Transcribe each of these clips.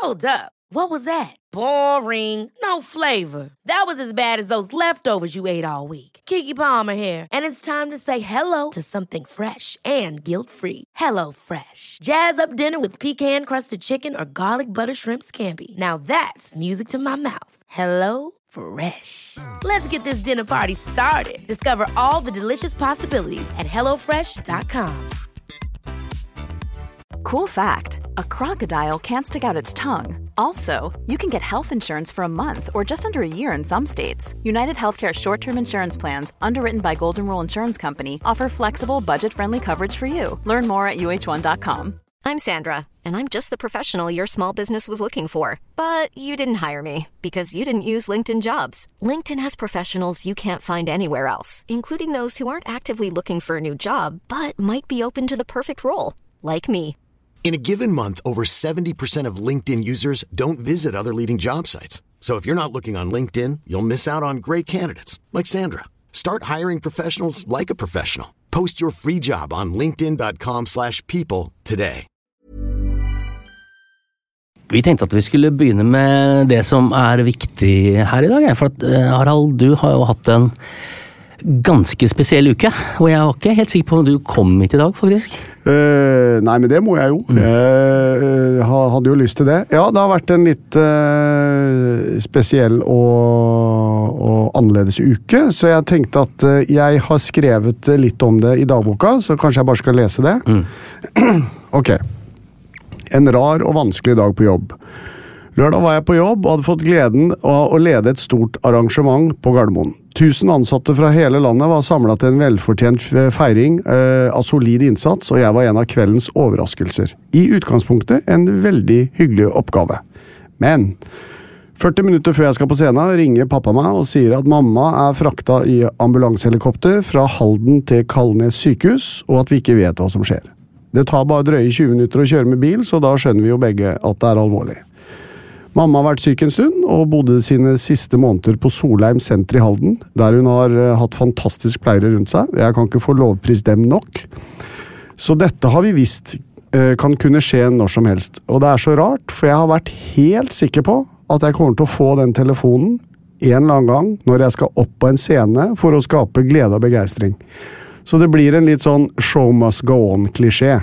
Hold up. What was that? Boring. No flavor. That was as bad as those leftovers you ate all week. Keke Palmer here, and it's time to say hello to something fresh and guilt-free. Hello Fresh. Jazz up dinner with pecan-crusted chicken or garlic butter shrimp scampi. Now that's music to my mouth. Hello Fresh. Let's get this dinner party started. Discover all the delicious possibilities at hellofresh.com. Cool fact, a crocodile can't stick out its tongue. Also, you can get health insurance for a month or just under a year in some states. United Healthcare short-term insurance plans, underwritten by Golden Rule Insurance Company, offer flexible, budget-friendly coverage for you. Learn more at uh1.com. I'm Sandra, and I'm just the professional your small business was looking for. But you didn't hire me because you didn't use LinkedIn Jobs. LinkedIn has professionals you can't find anywhere else, including those who aren't actively looking for a new job, but might be open to the perfect role, like me. In a given month, over 70% of LinkedIn users don't visit other leading job sites. So if you're not looking on LinkedIn, you'll miss out on great candidates like Sandra. Start hiring professionals like a professional. Post your free job on linkedin.com/people today. Vi tenkte at vi skulle begynne med det som viktig her I dag. For at, Harald, du har jo hatt en ganske spesiell uke, og jeg var ikke helt sikker på om du kom hit I dag, faktisk. Nei, men det må jeg jo. Jeg hadde jo lyst til det. Ja, det har vært en litt spesiell og annerledes uke, så jeg tenkte at jeg har skrevet litt om det I dagboka, så kanskje jeg bare skal lese det. Ok. En rar og vanskelig dag på jobb. Lørdag var jeg på jobb og hadde fått gleden av å lede et stort arrangement på Gardermoen. 1000 ansatte fra hele landet var samlet til en velfortjent feiring av solid innsats, og jeg var en av kveldens overraskelser. I utgangspunktet en veldig hyggelig oppgave. Men 40 minutter før jeg skal på scenen ringer pappa meg og sier at mamma frakta I ambulansehelikopter fra Halden til Kalnes sykehus, og at vi ikke vet hva som skjer. Det tar bare drøye 20 minutter å kjøre med bil, så da skjønner vi jo begge at det alvorlig. Mamma har vært syk en stund, og bodde sine siste måneder på Solheim senter I Halden, der hun har hatt fantastisk pleiere rundt seg. Jeg kan ikke få lovpris dem nok. Så dette har vi visst kan kunne skje når som helst. Og det så rart, for jeg har vært helt sikker på at jeg kommer til å få den telefonen en eller annen gang når jeg skal opp på en scene for å skape glede og begeistring. Så det blir en litt sånn show must go on-klisjé.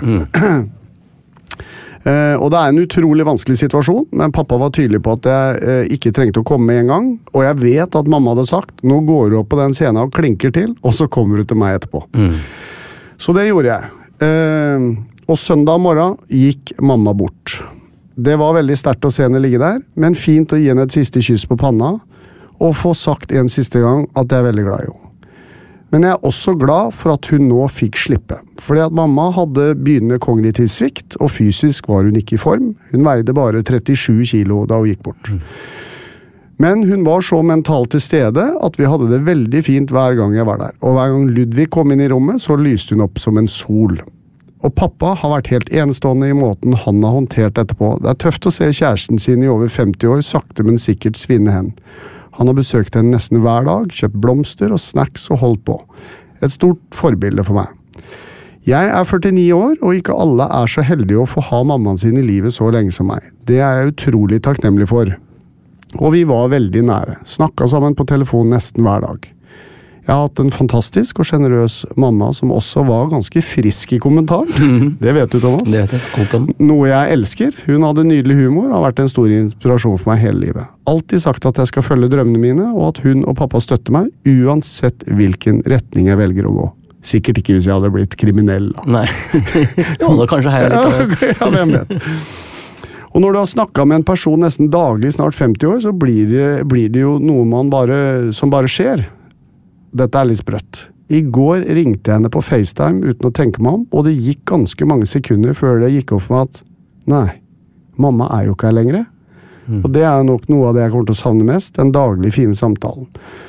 Og det en utrolig vanskelig situasjon, men pappa var tydelig på at jeg ikke trengte å komme med en gang, og jeg vet at mamma hadde sagt, nå går du opp på den scenen og klinker til, og så kommer du til meg etterpå. Så det gjorde jeg. Og søndag morgen gikk mamma bort. Det var veldig sterkt å se henne ligge der, men fint å gi henne et siste kyss på panna, og få sagt en siste gang at jeg veldig glad I henne. Men jeg også glad for at hun nå fikk slippe, fordi at mamma hadde begynnende kognitiv svikt, og fysisk var hun ikke I form. Hun veide bare 37 kilo da hun gikk bort. Men hun var så mentalt til stede at vi hadde det veldig fint hver gang jeg var der. Og hver gang Ludvig kom inn I rommet, så lyste hun opp som en sol. Og pappa har vært helt enestående I måten han har håndtert etterpå. Det tøft å se kjæresten sin I over 50 år, sakte men sikkert svinne hen. Han har besøkt henne nesten hver dag, kjøpt blomster og snacks og holdt på. Et stort forbilde for meg. Jeg 49 år, og ikke alle så heldige å få ha mammaen sin I livet så lenge som meg. Det jeg utrolig takknemlig for. Og vi var veldig nære. Snakket sammen på telefon nesten hver dag. Jeg har hatt en fantastisk og generøs mamma som også var ganske frisk I kommentar. Det vet du, Thomas. Det vet jeg. Godt om. Noe jeg elsker. Hun hadde nydelig humor og har vært en stor inspirasjon for meg hele livet. Alltid sagt at jeg skal følge drømmene mine, og at hun og pappa støtter meg, uansett hvilken retning jeg velger å gå. Sikkert ikke hvis jeg hadde blitt kriminell. Da. Nei. Jo, da kanskje her litt. Ja, hvem vet. Og når du har snakket med en person nesten daglig, snart 50 år, så blir det jo noe som bare skjer. Dette litt sprøtt. I går ringte jeg henne på FaceTime uten å tenke meg om, og det gikk ganske mange sekunder før det gikk opp for meg at nei, mamma jo ikke her lenger. Og det nok noe av det jeg kommer til å savne mest, den daglige fine samtalen.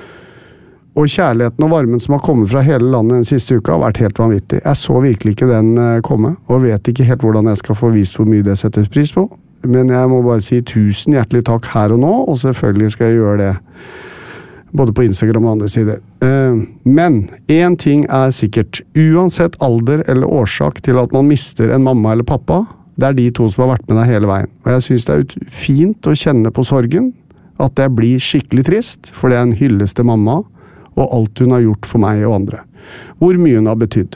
Og kjærligheten og varmen som har kommet fra hele landet den siste uka har vært helt vanvittig. Jeg så virkelig ikke den komme, og vet ikke helt hvordan jeg skal få vist hvor mye det settes pris på. Men jeg må bare si 1000 hjertelig takk her og nå, og selvfølgelig skal jeg gjøre det både på Instagram og andre sider. Men en ting sikkert, uansett alder eller årsak til at man mister en mamma eller pappa, Det de to som har vært med deg hele veien. Og jeg synes det fint å kjenne på sorgen, at jeg blir skikkelig trist, for det en hyllest til mamma, og alt hun har gjort for meg og andre. Hvor mye hun har betydd.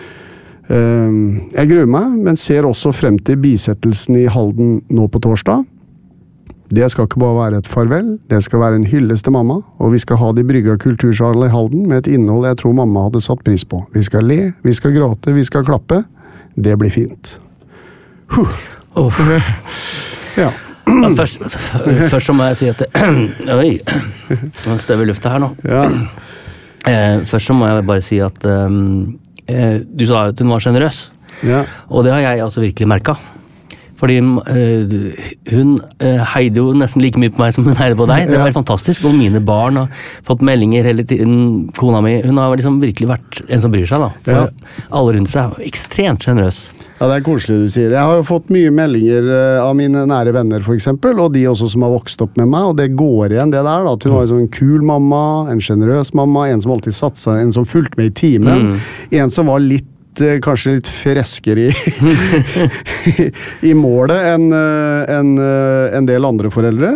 Jeg gruer meg, men ser også frem til bisettelsen i Halden nå på torsdag. Det skal ikke bare være et farvel, det skal være en hyllest til mamma, og vi skal ha det i Brygga kultursal i Halden med et innhold jeg tror mamma hadde satt pris på. Vi skal le, vi skal gråte, vi skal klappe. Det blir fint. Ja. Først så må jeg si at oi, nå støver i lufta her nå. Ja. Først så må jeg bare si at du sa at hun var generøs, Ja. og det har jeg altså virkelig merket. Fordi hun heide jo nesten like mye på meg som hun heide på deg. Det var helt fantastisk, og mine barn har fått meldinger hele tiden. Kona mi, hun har liksom virkelig vært en som bryr seg da. For alle rundt seg er ekstremt generøs. Ja, det koselig du sier. Jeg har jo fått mye meldinger av mine nære venner for eksempel, og de også som har vokst opp med meg, og det går igjen det der da, at hun var en sånn kul mamma, en generøs mamma, en som alltid satsa, en som fulgte med i timen, en som var kanskje litt freskere i målet enn del andre foreldre.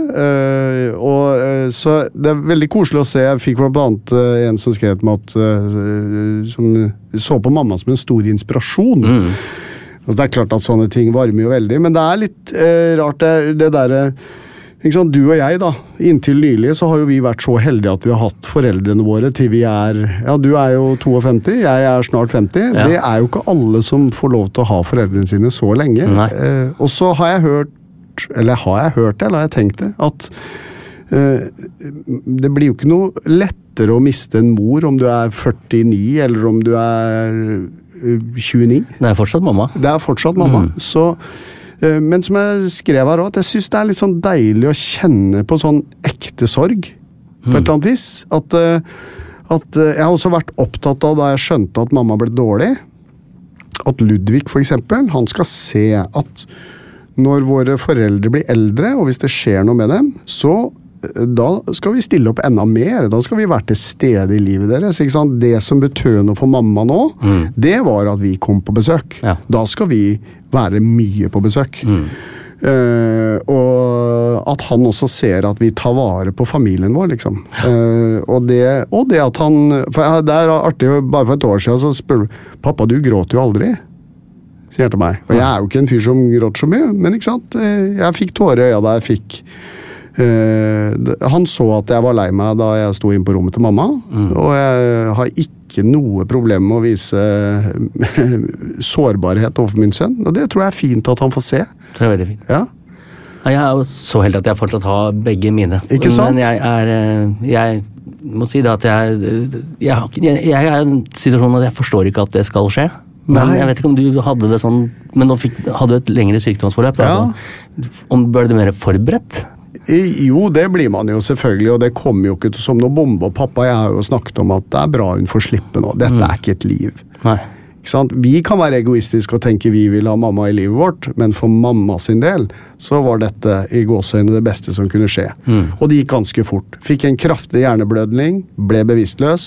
Så det veldig koselig å se. Jeg fikk blant annet en som skrev med at som så på mamma som en stor inspirasjon. Og det klart at sånne ting varmer jo veldig, men det litt rart det der. Ikke sant? Du og jeg da, inntil nylig så har jo vi vært så heldige at vi har hatt foreldrene våre til vi ja, du jo 52, jeg snart 50. Ja. Det jo ikke alle som får lov til å ha foreldrene sine så lenge. Og så har jeg hørt, eller har jeg tenkt det, at det blir jo ikke noe lettere å miste en mor om du 49 eller om du 29. Det fortsatt mamma. Det fortsatt mamma, så men som jeg skrev her også, at jeg synes det litt sånn deilig å kjenne på sånn ekte sorg, på et eller annet vis. At jeg har også vært opptatt av da jeg skjønte at mamma ble dårlig, at Ludvig for eksempel, han skal se at når våre foreldre blir eldre, og hvis det skjer noe med dem, så da skal vi stille opp enda mer. Da skal vi være til stede i livet deres. Ikke sant? Det som betød noe for mamma nå, det var at vi kom på besøk. Ja. Da skal vi være mye på besøk. Og at han også ser at vi tar vare på familien vår, liksom. Og det at han... For det artig, bare for et år siden så spør du, pappa, du gråter jo aldri, sier han til meg. Og jeg jo ikke en fyr som gråter så mye, men ikke sant? Jeg fikk tårer i øya da jeg fikk... han så at jeg var lei meg da jeg sto inn på rommet til mamma, og jeg har ikke noe problem med å vise sårbarhet overfor min sønn, og det tror jeg fint at han får se. Det veldig fint. Ja. Jeg jo så heldig at jeg fortsatt har begge mine. Ikke sant? Men jeg må si det at jeg en situasjon at jeg forstår ikke at det skal skje. Men jeg vet ikke om du hadde det sånn, men nå hadde du et lengre sykdomsforløp. Altså, ble det mer forberedt? Jo, det blir man jo selvfølgelig, og det kommer jo ikke som noe bombe. Og pappa, jeg har jo snakket om at det bra hun får slippe nå. Dette ikke et liv. Nei. Ikke sant? Vi kan være egoistiske og tenke vi vil ha mamma i livet vårt, men for mamma sin del så var dette i gåseøyne det beste som kunne skje. Og det gikk ganske fort. Fikk en kraftig hjerneblødning, ble bevisstløs,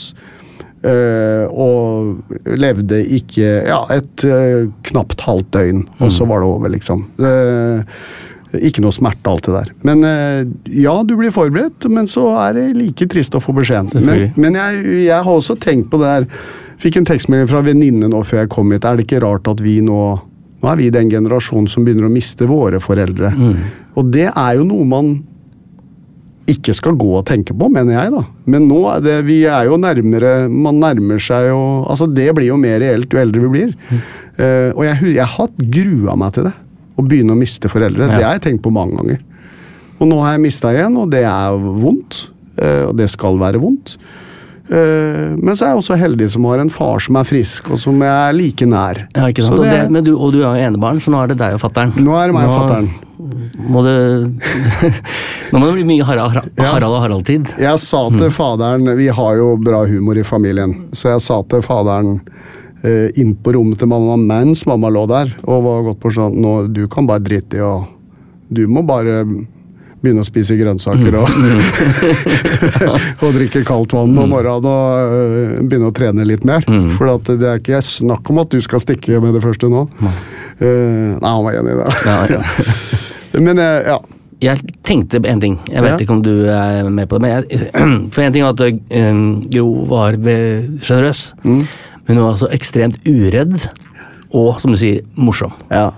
og levde ikke et knapt halvt døgn, og så var det over, liksom. Ikke noe smerte, alt det der. Men ja, du blir forberedt, men så det like trist å få beskjeden. Men jeg har også tenkt på det der. Fikk en tekstmelding fra venninnen nå før jeg kom hit. Det ikke rart at vi nå vi den generasjonen som begynner å miste våre foreldre. Og det jo noe man ikke skal gå og tenke på, mener jeg da. Men nå vi jo nærmere, man nærmer seg jo, altså det blir jo mer reelt jo eldre vi blir. Og jeg har grua meg til det. Å begynne å miste foreldre, det har jeg tenkt på mange ganger. Og nå har jeg mistet igjen, og det vondt, og det skal være vondt. Men så jeg også heldig som har en far som frisk, og som like nær. Ja, ikke sant? Men du jo enebarn, så nå det deg og fatteren. Nå det meg og fatteren. Nå må det bli mye Harald og Harald-tid. Jeg sa til faderen, vi har jo bra humor i familien, så jeg sa til faderen, inn på rommet til mamma mens mamma lå der og var gått på sånn, nå, du kan bare drite i og du må bare begynne å spise grønnsaker og drikke kaldt vann om morgenen og begynne å trene litt mer, for at det ikke snakk om at du skal stikke med det første nå. Nei, han var enig i det. Ja. Men ja. Jeg tenkte en ting, jeg vet ikke om du er med på det, men for en ting var at Gro var generøs, men hun var også ekstremt uredd, og som du sier, morsom. Ja.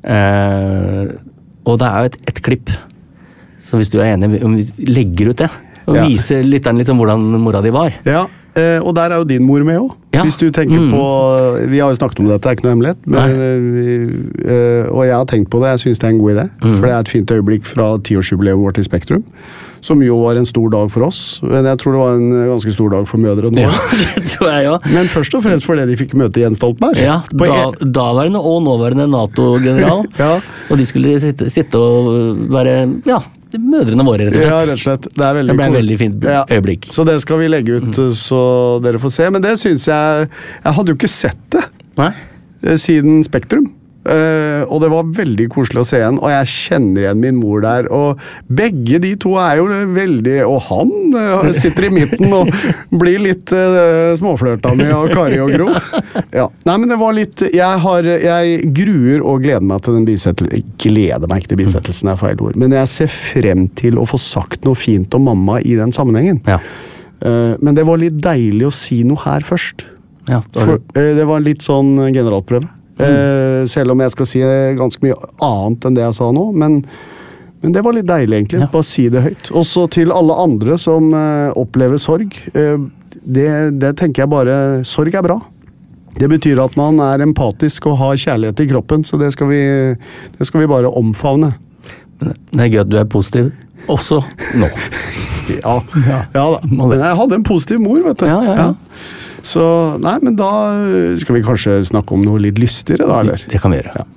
Og det er jo et klipp, så hvis du er enig, om vi legger ut det, og viser lytteren litt om hvordan mora di var. Ja. Og der er jo din mor med også. Ja. Hvis du tenker på, vi har jo snakket om dette, det er ikke noe hemmelighet, men, og jeg har tenkt på det, jeg synes det er en god idé, for det er et fint øyeblikk fra 10-årsjubileet vårt i Spektrum, som jo var en stor dag for oss, men jeg tror det var en ganske stor dag for mødre nå. Ja, det tror jeg jo. Men først og fremst fordi de fikk møte Jens Stoltenberg. Ja, daværende og nåværende NATO-general, og de skulle sitte og være, mødrene våre, rett og slett. Ja, rett og slett. Det ble en veldig fint øyeblikk. Så det skal vi legge ut, så dere får se. Men det synes jeg hadde jo ikke sett det. Nei? Siden Spektrum. Og det var veldig koselig å se igjen, og jeg kjenner igjen min mor der, og begge de to er jo veldig, og han sitter i midten og blir litt småflørta med av Kari og Gro. Ja. Nei, men det var litt, jeg gruer og gleder meg til den bisettelsen, gleder meg ikke til bisettelsen er feil ord, men jeg ser frem til å få sagt noe fint om mamma i den sammenhengen. Ja. Men det var litt deilig å si noe her først. Ja, det var litt sånn generalprøve. Selv om jeg skal si ganske mye annet enn det jeg sa nå, men det var litt deilig egentlig, bare si det høyt. Også til alle andre som opplever sorg, det tenker jeg bare, sorg er bra. Det betyr at man er empatisk og har kjærlighet i kroppen, så det skal vi bare omfavne. Det er gøy at du er positiv, også nå. Ja da, men jeg hadde en positiv mor, vet du. Ja. Så, nei, men da skal vi kanskje snakke om noe litt lystigere da, eller? Det kan vi gjøre. Ja.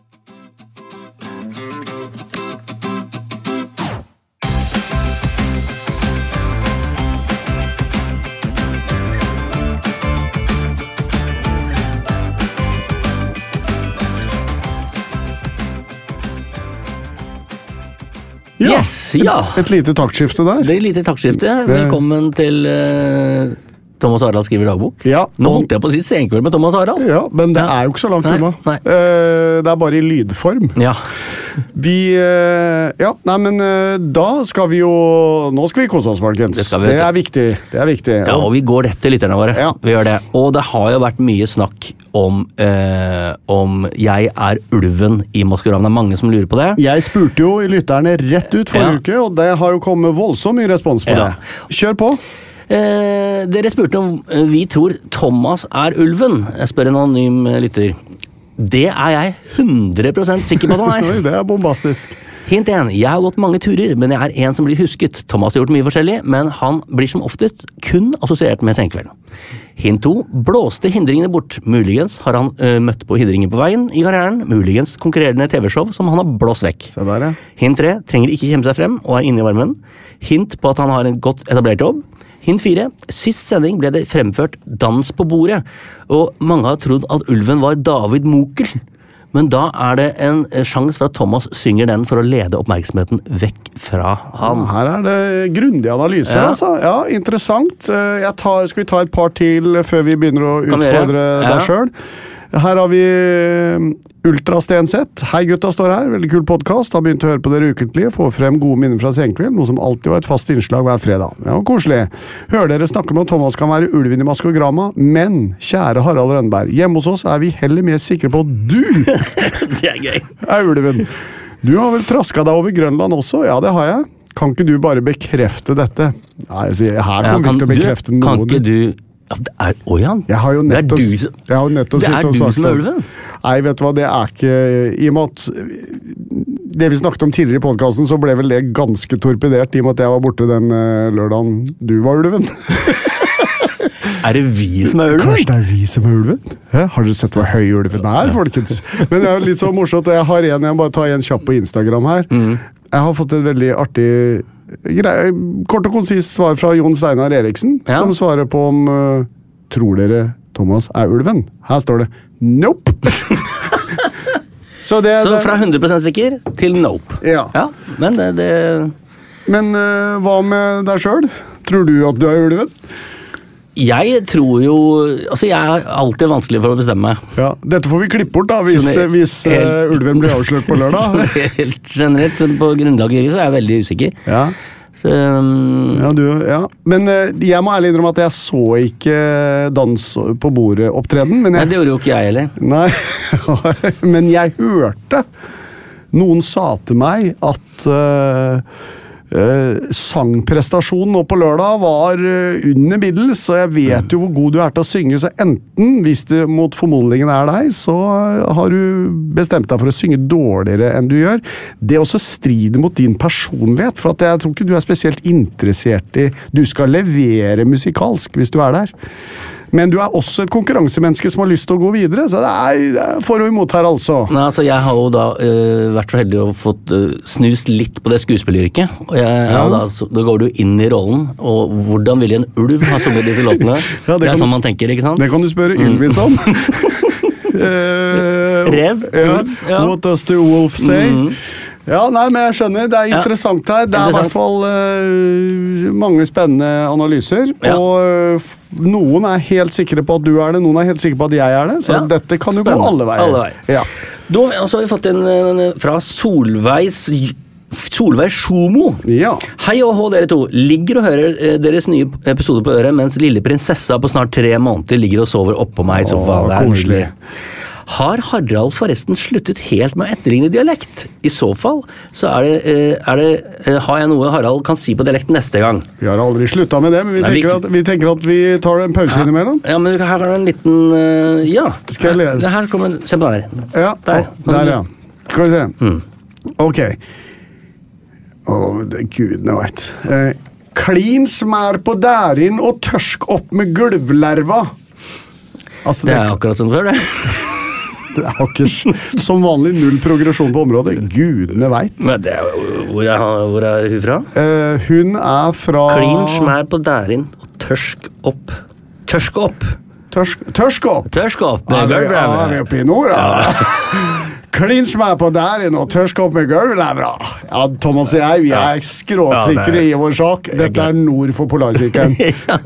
Yes, ja. Et lite taktskifte der. Det er et lite taktskifte. Velkommen til... Thomas Harald skriver dagbok. Ja, nå holdt jeg på å si senkveld med Thomas Harald. Ja, men det er jo ikke så langt unna. Det er bare i lydform. Ja. Da skal vi jo... Nå skal vi kose oss, folkens. Det er viktig. Ja, og vi går rett til lytterne våre. Ja. Vi gjør det. Og det har jo vært mye snakk om Jeg er ulven i Maskorama. Det er mange som lurer på det. Jeg spurte jo lytterne rett ut forrige uke, og det har jo kommet voldsomt mye respons på det. Kjør på! Dere spurte om vi tror Thomas er ulven. Jeg spør en anonym lytter. Det er jeg 100% sikker på at han er. Det er bombastisk. Hint 1. Jeg har gått mange turer, men jeg er en som blir husket. Thomas har gjort mye forskjellig, men han blir som oftest kun assosiert med senkvelden. Hint 2. Blåste hindringene bort. Muligens har han møtt på hindringer på veien i karrieren. Muligens konkurrerende TV-show som han har blåst vekk. Der, ja. Hint 3. Trenger ikke kjempe seg frem og er inne i varmen. Hint på at han har en godt etablert jobb. Hint 4. Sist sending ble det fremført dans på bordet, og mange har trodd at ulven var David Mokel. Men da er det en sjans for at Thomas synger den for å lede oppmerksomheten vekk fra han. Her er det grundig analyse, altså. Ja, interessant. Skal vi ta et par til før vi begynner å utfordre deg selv? Her har vi Ultra Stenseth. Hei gutta, står her. Veldig kul podcast. Har begynt å høre på dere ukentlig. Får frem gode minner fra senkveld, noe som alltid var et fast innslag hver fredag. Ja, koselig. Hører dere snakke om at Thomas kan være ulven i Maskorama, men kjære Harald Rønneberg, hjemme hos oss er vi heller mer sikre på at du det er gøy. Er ulven. Du har vel trasket deg over Grønland også? Ja, det har jeg. Kan ikke du bare bekrefte dette? Nei, jeg sier, her kommer vi til å bekrefte noe. Kan ikke du... Jan. Jeg har jo nettopp det er du som er ulven. Nei, vet du hva, det er ikke i og med at det vi snakket om tidligere i podcasten, så ble vel det ganske torpedert i og med at jeg var borte den lørdagen du var ulven. Er det vi som er ulven? Kanskje det er vi som er ulven? Har dere sett hva høy ulven er, folkens? Men det er litt så morsomt, og jeg bare tar en kjapp på Instagram her. Jeg har fått et veldig artig kort og konsis svar fra Jon Steinar Eriksen, som svarer på om tror dere Thomas er ulven? Her står det nope. Så fra 100% sikker til nope. Ja. Men hva med deg selv? Tror du at du er ulven? Jeg tror jo, altså jeg er alltid vanskelig for å bestemme meg. Ja, dette får vi klippe bort da, hvis ulven blir avslørt på lørdag. Helt generelt, på grunnlaget i det, så er jeg veldig usikker. Ja. Så, ja. Men jeg må ærlig innrømme at jeg så ikke dans på bordet opptreden. Nei, det gjorde jo ikke jeg heller. Nei, men jeg hørte noen sa til meg at sangprestasjonen nå på lørdag var under middels, så jeg vet jo hvor god du er til å synge, så enten, hvis det mot formodningen er deg, så har du bestemt deg for å synge dårligere enn du gjør. Det også strider mot din personlighet, for at jeg tror ikke du er spesielt interessert i, du skal levere musikalsk hvis du er der. Men du er også et konkurransemenneske som har lyst til å gå videre, så det er for og imot her altså. Nei, altså jeg har jo da vært så heldig å fått snust litt på det skuespilleryrket, og da går du inn i rollen, og hvordan vil en ulv ha sunget disse låtene? Ja, det er sånn man tenker, ikke sant? Det kan du spørre Ylvis om. Rev? Ulv? Ja. What does the wolf say? Ja, nei, men jeg skjønner, det er interessant her. Det er i hvert fall mange spennende analyser, og noen er helt sikre på at du er det, noen er helt sikre på at jeg er det, så dette kan jo gå alle veier. Ja. Da altså, har vi fått en fra Solveig Sjomo. Ja. Hei og hå dere to. Ligger og hører deres nye episode på øret, mens lille prinsessa på snart 3 måneder ligger og sover oppå meg, så det er koselig. Har Harald forresten sluttet helt med å etterligne dialekt? I så fall, så har jeg noe Harald kan si på dialekt neste gang. Vi har aldri sluttet med det, men vi tenker at vi tar en pause innimellom. Ja, men her er det en liten, Skal jeg lese? Det her kommer, se på der. Ja, der ja. Skal vi se. Ok. Gudene vet. Klin smær på dærin og tørsk opp med gulvlerva. Altså, det er akkurat som før, det. Det er ikke som vanlig null progresjon på området. Gudene vet. Men hvor er hun fra? Hun er fra... Klin smær på dærin og tørsk opp. Tørsk opp. Tørsk opp. Tørsk opp med gulvlerva. Ja, vi er oppe i nord, Klin smær på dærin og tørsk opp med gulvlerva. Ja, Thomas og jeg, vi er skråsikre i vår sak. Dette er nord for Polarsirkelen.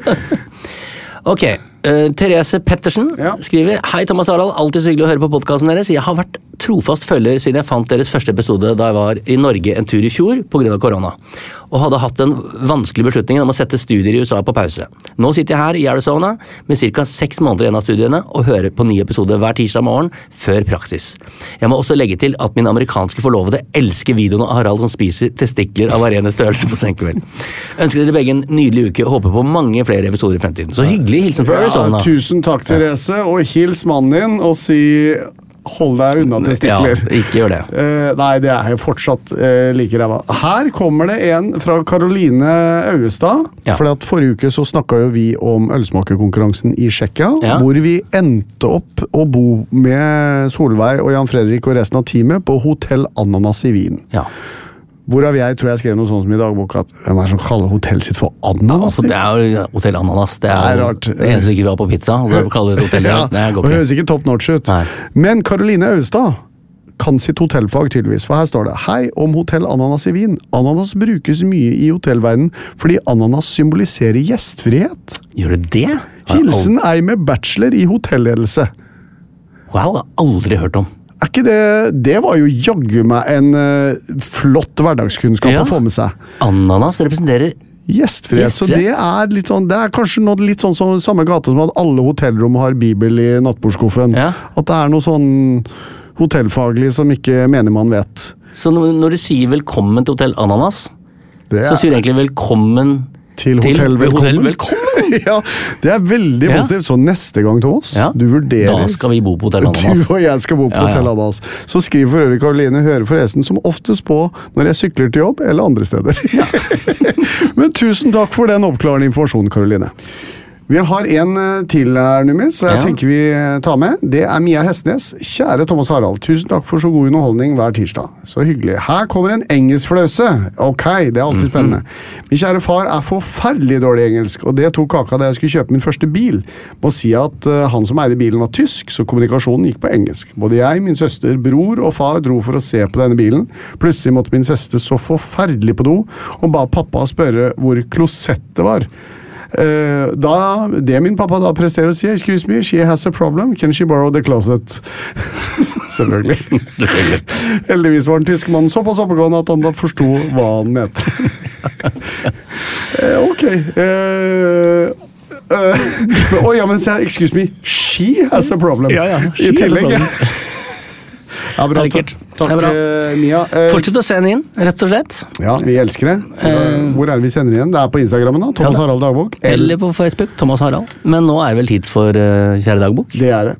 Ok, Therese Pettersen skriver: Hei Thomas og Harald, alltid så hyggelig å høre på podcasten deres. Jeg har vært trofast følger siden jeg fant deres første episode da jeg var i Norge en tur i fjor på grunn av korona, og hadde hatt en vanskelig beslutning om å sette studier i USA på pause. Nå sitter jeg her i Arizona med ca. 6 måneder igjen av studiene og hører på nye episoder hver tirsdag morgen før praksis. Jeg må også legge til at min amerikanske forlovede elsker videoen av Harald som spiser testikler av varierende størrelse på senkveld. Ønsker dere begge en nydelig uke og håper på mange flere episoder i fremtiden. Så hyggelig, hilsen fra Arizona. Tusen takk, Therese, og hils mannen din og si hold deg unna testikler. Ja, ikke gjør det. Nei, det er jo fortsatt like ræva. Her kommer det en fra Karoline Auestad, for at forrige uke så snakket jo vi om ølsmakerkonkurransen i Tsjekkia, hvor vi endte opp å bo med Solveig og Jan Fredrik og resten av teamet på Hotell Ananas i Wien. Ja. Hvorav jeg tror jeg skrev noe sånt som i dagboka at hvem er det som kaller hotell sitt for Ananas? Ja, det er jo Hotell Ananas. Det er rart. Det eneste vi ikke vil ha på pizza, og det kaller det hotell. Det høres ikke top notch ut. Nei. Men Karoline Austad kan sitt hotellfag tydeligvis, for her står det: Hei om Hotell Ananas i Wien. Ananas brukes mye i hotellverdenen fordi ananas symboliserer gjestfrihet. Gjør det det? Hilsen ei med bachelor i hotellledelse. Wow, det har jeg aldri hørt om. Er ikke det var jo jaggu meg en flott hverdagskunnskap å få med seg. Ananas representerer gjestfrihet, så det er litt sånn, det er kanskje noe litt sånn som samme gate som at alle hotellrom har Bibel i nattbordskuffen. At det er noe sånn hotellfaglig som ikke mener man vet. Så når du sier velkommen til Hotell Ananas, så sier du egentlig velkommen til Hotell Velkommen. Ja, det er veldig positivt. Så neste gang, Thomas, du vurderer... Da skal vi bo på Hotell Ananas. Du og jeg skal bo på Hotell Ananas. Så skriv for øvrig, Karoline, hører forresten som oftest på når jeg sykler til jobb eller andre steder. Men tusen takk for den oppklarende informasjonen, Karoline. Vi har en til her, Numis, så jeg tenker vi tar med. Det er Mia Hestnes. Kjære Thomas Harald, tusen takk for så god underholdning hver tirsdag. Så hyggelig. Her kommer en engelskfløse. Ok, det er alltid spennende. Min kjære far er forferdelig dårlig engelsk, og det tok kaka da jeg skulle kjøpe min første bil. Må si at han som eide bilen var tysk, så kommunikasjonen gikk på engelsk. Både jeg, min søster, bror og far dro for å se på denne bilen. Plutselig måtte min søster så forferdelig på do, og ba pappa spørre hvor klosettet var. Det min pappa da presterer å si, excuse me, she has a problem, can she borrow the closet? Selvfølgelig. Heldigvis var den tyske mannen såpass oppegående at han da forstod hva han mente. Ok. Men excuse me, she has a problem. I tillegg. Ja, bra, takk Mia. Fortsett å sende inn, rett og slett. Ja, vi elsker det. Hvor vi sender igjen? Det på Instagrammen da, Thomas Harald Dagbok. Eller på Facebook, Thomas Harald. Men nå det vel tid for Kjære Dagbok. Det det.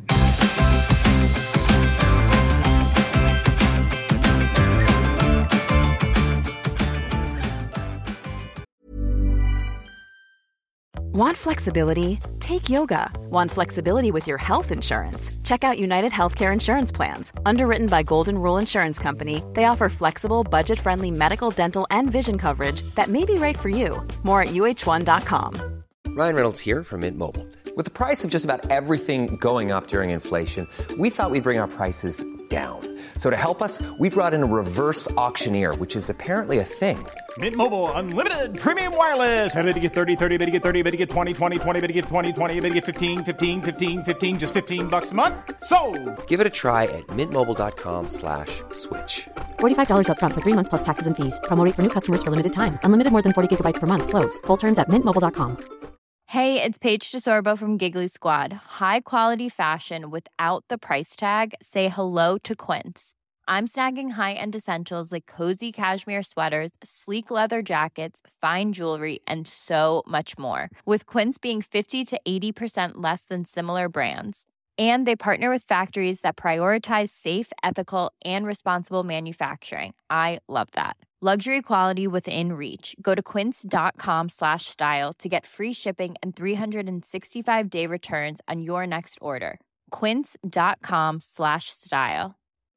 Want flexibility? Take yoga. Want flexibility with your health insurance? Check out United Healthcare Insurance Plans. Underwritten by Golden Rule Insurance Company, they offer flexible, budget-friendly medical, dental, and vision coverage that may be right for you. More at uh1.com. Ryan Reynolds here from Mint Mobile. With the price of just about everything going up during inflation, we thought we'd bring our prices down. So to help us, we brought in a reverse auctioneer, which is apparently a thing. Mint Mobile Unlimited Premium Wireless. How to get 30, 30, bit to get 30, bit to get 20, 20, 20, bit to get 20, 20, bit to get 15, 15, 15, 15, just $15 a month? Sold! Give it a try at mintmobile.com/switch. $45 up front for 3 months plus taxes and fees. Promo rate for new customers for limited time. Unlimited more than 40 gigabytes per month. Slows full terms at mintmobile.com. Hey, it's Paige DeSorbo from Giggly Squad. High quality fashion without the price tag. Say hello to Quince. I'm snagging high-end essentials like cozy cashmere sweaters, sleek leather jackets, fine jewelry, and so much more. With Quince being 50 to 80% less than similar brands. And they partner with factories that prioritize safe, ethical, and responsible manufacturing. I love that. Luxury quality within reach. Go to quince.com/style to get free shipping and 365-day returns on your next order. Quince.com/style.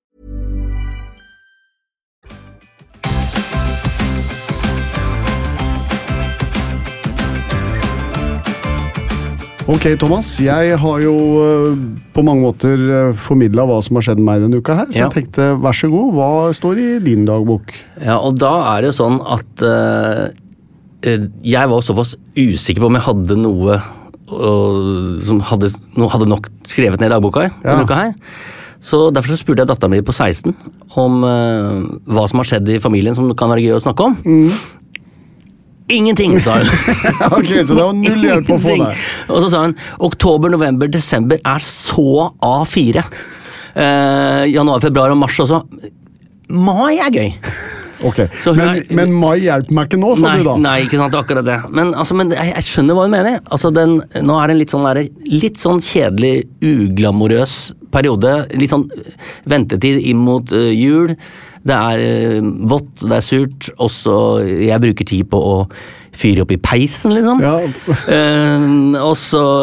Ok, Thomas, jeg har jo på mange måter formidlet hva som har skjedd med meg denne uka her, så jeg tenkte, vær så god, hva står i din dagbok? Ja, og da det jo sånn at jeg var såpass usikker på om jeg hadde noe som hadde nok skrevet ned i dagboka denne uka her. Så derfor så spurte jeg datteren min på 16 om hva som har skjedd i familien som kan være gøy å snakke om. Ingenting, sa hun. Ok, så det var null hjelp å få deg. Og så sa hun, oktober, november, desember så A4. Januar, februar og mars også. Mai gøy. Ok, men mai hjelper meg ikke nå, sa du da? Nei, ikke sant, akkurat det. Men jeg skjønner hva hun mener. Altså, nå det en litt sånn kjedelig, uglamorøs periode. Litt sånn ventetid inn mot jul. Det vått, det surt, også jeg bruker tid på å fyre opp i peisen, liksom. Ja. Og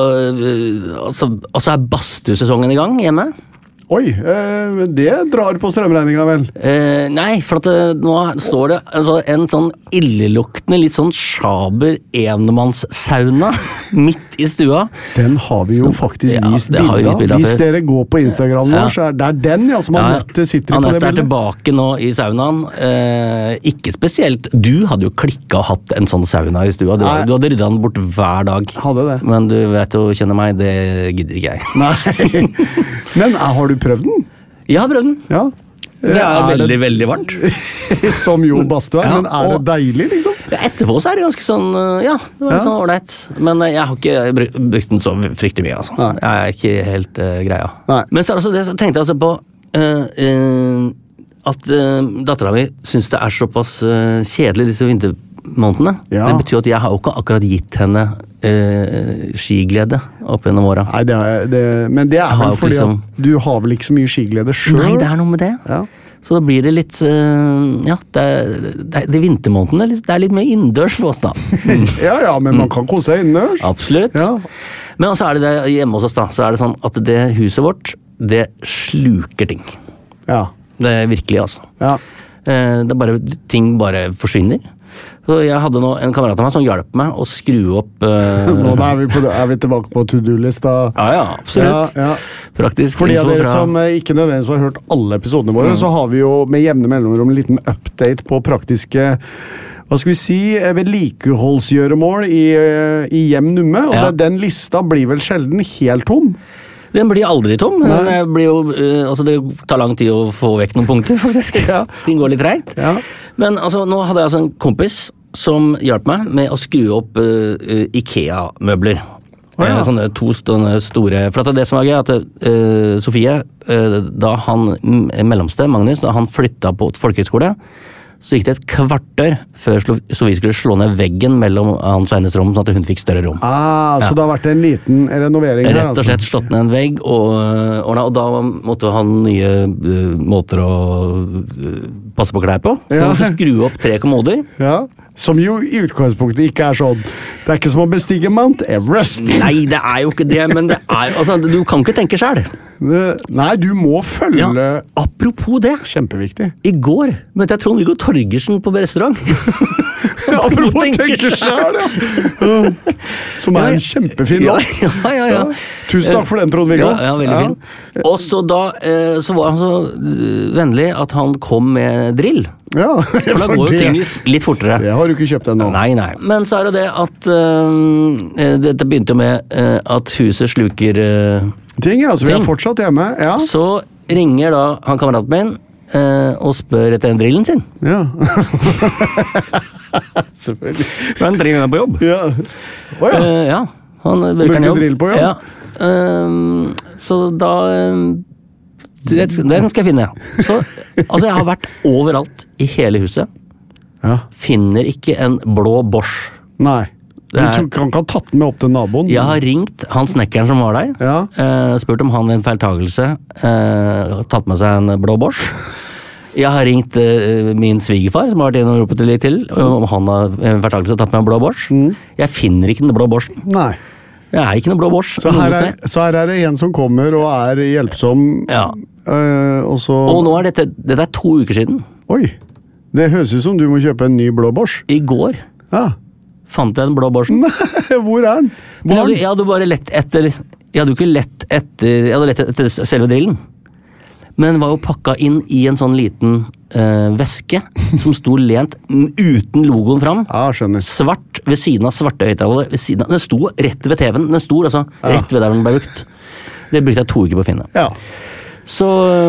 så badstuesesongen i gang hjemme. Oi, det drar på strømregninga vel? Nei, for at nå står det en sånn illeluktende, litt sånn sjaber enemannssauna midt i stua. Den har vi jo faktisk vist bilder. Hvis dere går på Instagram nå, så det den som Anette sitter på det bildet. Anette tilbake nå i saunaen. Ikke spesielt. Du hadde jo klikket og hatt en sånn sauna i stua. Du hadde ryddet den bort hver dag. Hadde det. Men du vet jo, kjenner meg, det gidder ikke jeg. Nei. Men har du prøvd den? Jeg har prøvd den. Ja. Det veldig, veldig varmt. Som jo badstue men det deilig, liksom? Etterpå så det ganske sånn, det var litt sånn ordentlig. Men jeg har ikke brukt den så fryktelig mye, altså. Nei. Jeg ikke helt greia. Nei. Men så det, så tenkte jeg altså på at datteren min synes det såpass kjedelig disse vintermånedene. Ja. Det betyr at jeg har jo ikke akkurat gitt henne skiglede opp gjennom åra. Nei, men det vel fordi liksom, at du har vel ikke så mye skiglede selv? Nei, det noe med det. Ja. Så da blir det litt, det vintermånedene, det litt mer innendørs for oss da. ja, men man kan kose seg innendørs. Absolutt. Ja. Men så det hjemme hos oss da, så det sånn at det huset vårt, det sluker ting. Ja. Det virkelig, altså. Ja. Ting bare forsvinner. Så jeg hadde nå en kamerat av meg som hjalp meg å skru opp Nå vi tilbake på to-do-lista. Ja, absolutt. Ja. Praktisk. Fordi av dere som ikke nødvendigvis har hørt alle episodene våre, så har vi jo med jevne mellomrom en liten update på praktiske hva skal vi si, vedlikeholdsgjøremål i hjem numme, og den lista blir vel sjelden helt tom. Den blir aldri tom, men det blir jo, altså det tar lang tid å få vekk noen punkter, faktisk. Ting går litt tregt. Men altså, nå hadde jeg altså en kompis som hjalp meg med å skru opp IKEA-møbler. Sånne to store, for det som var gøy, at Sofie, da han mellomste, Magnus, da han flyttet på folkehøyskole, så gikk det et kvarter før Sofie skulle slå ned veggen mellom hans og hennes rom, sånn at hun fikk større rom. Så det har vært en liten renovering her, rett og slett slått ned en vegg, og da måtte han nye måter å passe på klær på. Så han måtte skru opp 3 kommoder. Som jo i utgangspunktet ikke sånn. Det ikke som å bestige Mount Everest. Nei, det jo ikke det, men det altså, du kan ikke tenke selv. Nei, du må følge... Apropos det. Kjempeviktig. I går møtte jeg Trond-Viggo Torgersen på restaurant. Apropos tenke selv, Som en kjempefin låt. Ja. Tusen takk for den, Trond-Viggo. Ja, veldig fin. Og så da, så var han så vennlig at han kom med drill. For da går jo ting litt fortere. Det har du ikke kjøpt ennå. Nei. Men så det at dette begynte med at huset sluker ting, så vi har fortsatt hjemme. Så ringer da han kameraten min og spør etter den drillen sin. Selvfølgelig. Men drillen på jobb. Han bruker den jobb. Drill på jobb? Så da den skal jeg finne. Så, altså jeg har vært overalt i hele huset. Finner ikke en blå Bosch. Nei. Du kan ikke ha tatt den med opp til naboen. Jeg har ringt han snekkeren som var der, spurt om han ved en feiltagelse tatt med seg en blå Bosch. Jeg har ringt min svigerfar, som har vært inne og ropet litt til, om han har ved en feiltagelse tatt med en blå Bosch. Jeg finner ikke den blå Borschen. Nei. Jeg ikke noe blå Bosch. Så her det en som kommer og hjelpsom. Og nå dette 2 uker siden. Oi, det høres ut som du må kjøpe en ny blå Bosch. I går fant jeg den blå Borschen. Hvor den? Jeg hadde bare lett etter, jeg hadde lett etter selve drillen. Men den var jo pakket inn i en sånn liten veske som sto lent uten logoen fram. Skjønner. Svart ved siden av svarte høyttalere. Den sto rett ved TV-en. Den sto altså rett ved der den ble brukt. Det brukte jeg 2 uker på å finne. Så,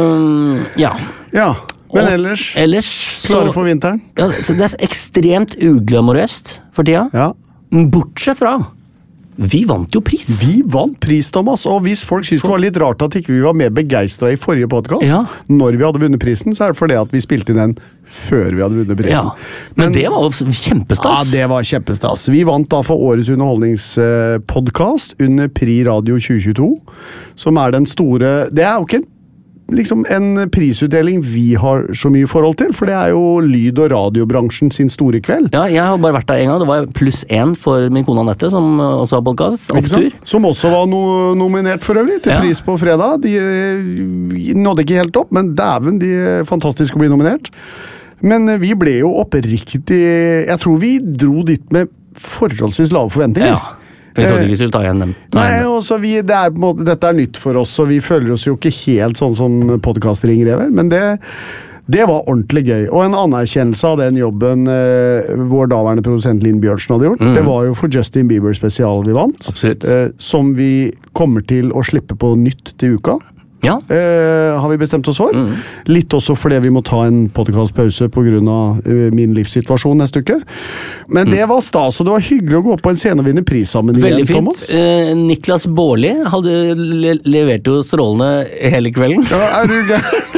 men ellers klare for vinteren? Så det ekstremt uglamorøst for tida. Bortsett fra vi vant jo pris. Vi vant pris, Thomas, og hvis folk synes det var litt rart at ikke vi var mer begeistret i forrige podcast, når vi hadde vunnet prisen, så det fordi at vi spilte inn den før vi hadde vunnet prisen. Men det var jo kjempestas. Ja, det var kjempestas. Vi vant da for årets underholdningspodcast under Pri Radio 2022, som den store, det jo ikke liksom en prisutdeling vi har så mye forhold til, for det jo lyd- og radiobransjen sin store kveld. Ja, jeg har bare vært der en gang. Det var +1 for min kone Annette, som også har podcast, Opptur. Som også var nominert for øvrig til pris på fredag. De nådde ikke helt opp, men dæven, de fantastisk å bli nominert. Men vi ble jo oppriktig, jeg tror vi dro dit med forholdsvis lave forventninger. Vi trodde ikke vi skulle ta igjen dem. Nei, også det på en måte, dette nytt for oss, og vi føler oss jo ikke helt sånn som podcastringrever, men det var ordentlig gøy. Og en anerkjennelse av den jobben vår daværende produsent Linn Bjørnsen hadde gjort, det var jo for Justin Bieber spesial vi vant. Absolutt. Som vi kommer til å slippe på nytt til uka. Har vi bestemt oss for. Litt også fordi vi må ta en podcastpause på grunn av min livssituasjon neste uke. Men det var stas, og det var hyggelig å gå på en scene og vinne pris sammen igjen, veldig fint. Thomas. Niklas Baarli hadde levert jo strålende hele kvelden. Ja, du gøy?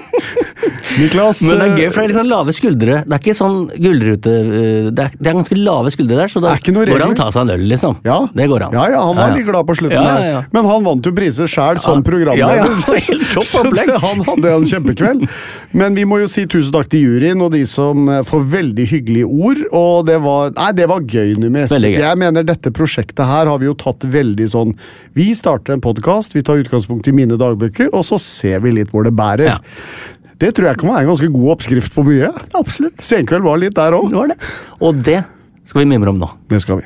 Niklas, men det gøy, for det litt sånn lave skuldre. Det ikke sånn gullrute. Det ganske lave skuldre der, så da går han ta seg en øl, liksom. Det går han. Ja, han var litt glad på slutten der. Men han vant jo priser selv som programleder. Helt topp opplegg. Han hadde en kjempekveld. Men vi må jo si tusen takk til juryen og de som får veldig hyggelige ord, og det var gøy, Numis. Jeg mener dette prosjektet her har vi jo tatt veldig sånn, vi starter en podcast, vi tar utgangspunkt i mine dagbøker, og så ser vi litt hvor det bærer. Det tror jeg kan være en ganske god oppskrift på mye. Absolutt. Senkveld var litt der også. Det var det. Og det skal vi mimre om nå. Det skal vi.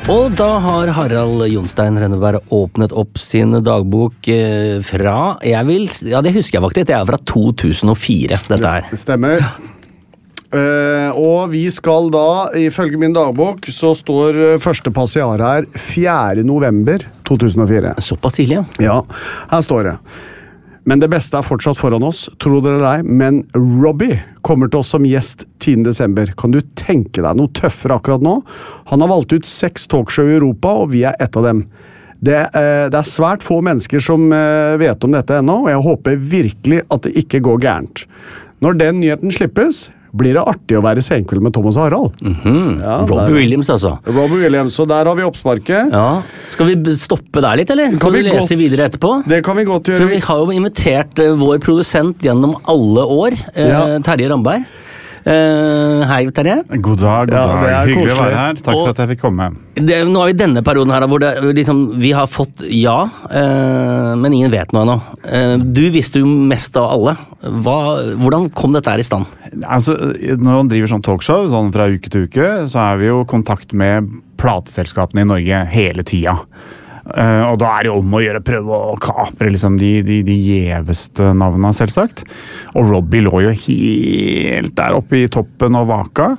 Og da har Harald Jonstein Renneberg åpnet opp sin dagbok fra, det husker jeg faktisk, det fra 2004, dette her. Det stemmer. Og vi skal da, ifølge min dagbok, så står første passiar her 4. november 2004. Såpass tidlig, ja. Ja, her står det. Men det beste fortsatt foran oss, tro dere eller ei, men Robbie kommer til oss som gjest 10. desember. Kan du tenke deg noe tøffere akkurat nå? Han har valgt ut 6 talkshow i Europa, og vi et av dem. Det svært få mennesker som vet om dette ennå, og jeg håper virkelig at det ikke går gærent. Når den nyheten slippes, blir det artig å være senkveld med Thomas og Harald. Ja, Robbie Williams, altså. Robbie Williams, og der har vi oppsparket. Ja. Skal vi stoppe der litt, eller? Skal vi lese videre etterpå? Det kan vi godt gjøre. For vi har jo invitert vår produsent gjennom alle år, Terje Ramberg. Hei, Terje. God dag. Hyggelig å være her. Takk for at jeg fikk komme. Nå vi denne perioden her, hvor vi har fått men ingen vet noe nå. Du visste jo mest av alle. Hvordan kom dette her i stand? Altså, når man driver sånn talkshow, sånn fra uke til uke, så vi jo i kontakt med plateselskapene i Norge hele tida. Og da det om å gjøre, prøve å kapre liksom de gjeveste navnene, selvsagt. Og Robbie lå jo helt der oppe i toppen og vaka.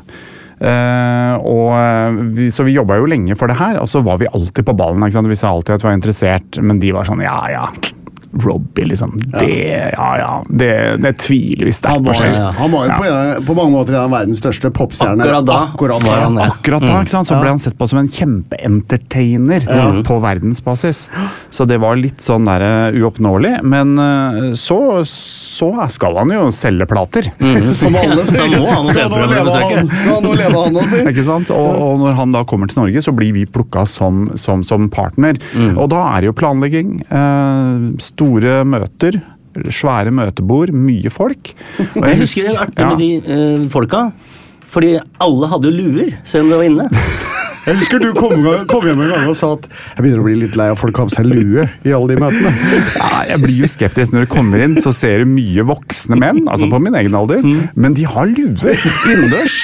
Så vi jobbet jo lenge for det her, og så var vi alltid på ballen, ikke sant? Vi sa alltid at vi var interessert, men de var sånn, Robbie, liksom, det tviler vi sterkt på seg. Han var jo på mange måter en av verdens største popstjerner. Akkurat da, ikke sant? Så ble han sett på som en kjempe-entertainer på verdensbasis. Så det var litt sånn der uoppnåelig, men så skal han jo selge plater. Som alle sier. Skal nå leve han også. Ikke sant? Og når han da kommer til Norge, så blir vi plukket som partner. Og da det jo planlegging, store møter, svære møtebord, mye folk. Og jeg husker det artig med de folka, fordi alle hadde jo luer, selv om de var inne. Jeg husker du kom hjem en gang og sa at jeg begynner å bli litt lei av folk har på seg lue i alle de møtene. Ja, jeg blir jo skeptisk når du kommer inn, så ser du mye voksne menn, altså på min egen alder, men de har lue innendørs.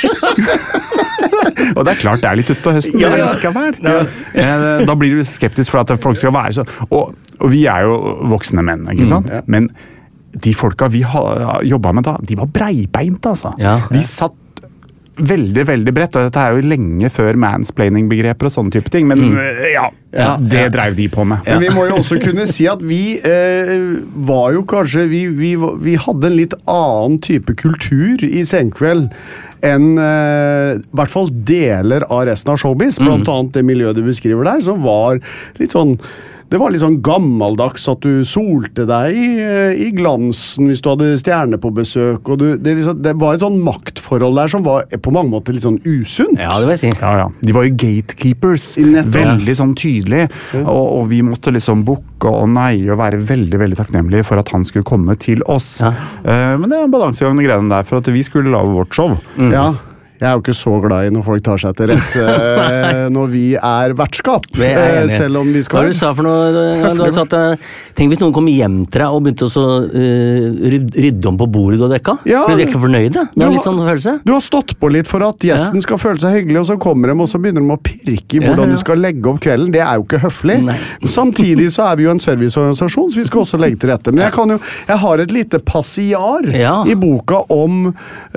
Og det klart det litt ut på høsten, men likevel. Da blir du skeptisk for at folk skal være så... Og vi jo voksne menn, ikke sant? Men de folka vi har jobbet med da, de var breibeint, altså. De satt veldig, veldig bredt, og dette jo lenge før mansplaining-begreper og sånne type ting, men det drev de på med. Men vi må jo også kunne si at vi var jo kanskje, vi hadde en litt annen type kultur i Senkveld enn i hvert fall deler av resten av showbiz, blant annet det miljøet du beskriver der, som var litt sånn det var litt sånn gammeldags at du solte deg i glansen hvis du hadde stjerne på besøk, og det var et sånn maktforhold der som var på mange måter litt sånn usunt. Ja, det vil jeg si. Ja. De var jo gatekeepers, veldig sånn tydelig, og vi måtte liksom bukke og neie og være veldig, veldig takknemlige for at han skulle komme til oss. Men det en balansegang med greiene der, for at vi skulle lage vårt show. Ja. Jeg jo ikke så glad i når folk tar seg til rett når vi vertskap, selv om vi skal... Hva du sa for noe? Du har sagt, tenk hvis noen kom hjem til deg og begynte å rydde om på bordet du har dekka. Ble du ikke fornøyde? Det litt sånn følelse. Du har stått på litt for at gjesten skal føle seg hyggelig, og så kommer de, og så begynner de å pirke i hvordan du skal legge opp kvelden. Det jo ikke høflig. Samtidig så vi jo en serviceorganisasjon, så vi skal også legge til rette. Men jeg har et lite passiar i boka om...